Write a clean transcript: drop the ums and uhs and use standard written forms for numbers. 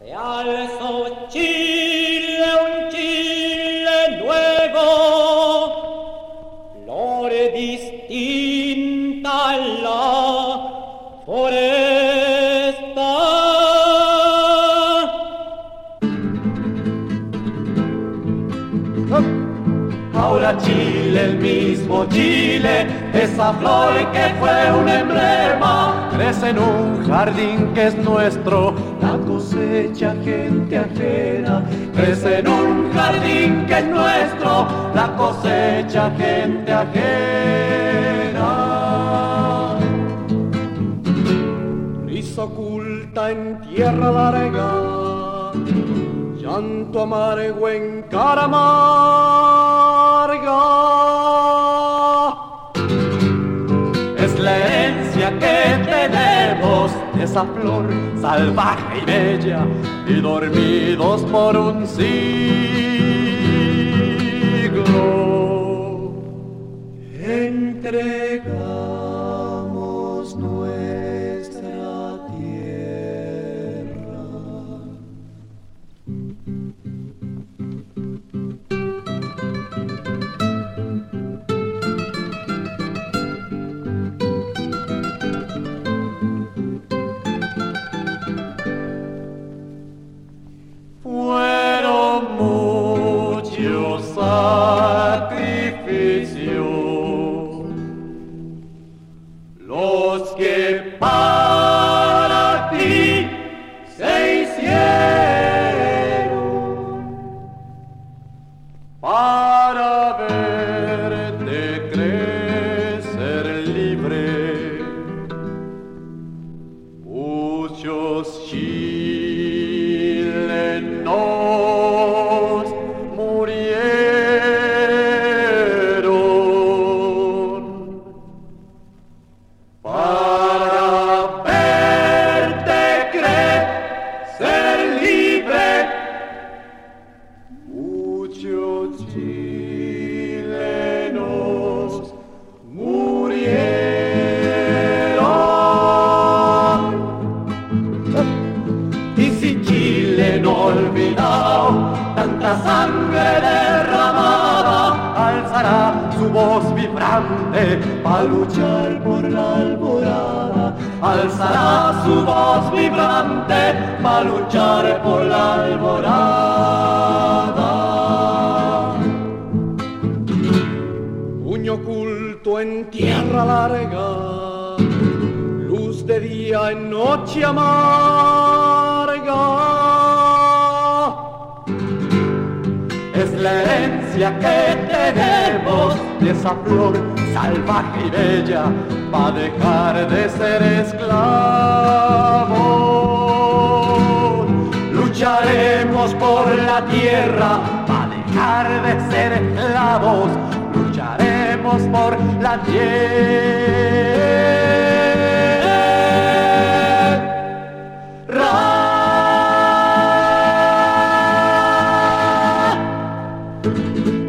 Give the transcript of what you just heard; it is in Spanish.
Se alzó Chile, un Chile nuevo, flor distinta a la foresta. Ahora Chile, el mismo Chile, esa flor que fue un emblema, crece en un jardín que es nuestro, la cosecha gente ajena. Crece en un jardín que es nuestro, la cosecha gente ajena. Risa oculta en tierra larga, llanto amargo en cara amarga. Es la herencia que tenemos de esa flor salvaje y bella, y dormidos por un siglo entregamos nuestra tierra. Fueron muchos sacrificios los que para ti se hicieron, para verte crecer libre. Muchos chilenos murieron para verte crecer libre. Muchos chilenos murieron. Y si Chile no olvidado tanta sangre derramada, alzará su voz vibrante para luchar por la alborada. Alzará su voz vibrante para luchar por la alborada. Puño oculto en tierra larga, luz de día en noche amarga. Es la herencia que tenemos de esa flor salvaje y bella, pa' dejar de ser esclavos. Lucharemos por la tierra, pa' dejar de ser esclavos. Lucharemos por la tierra.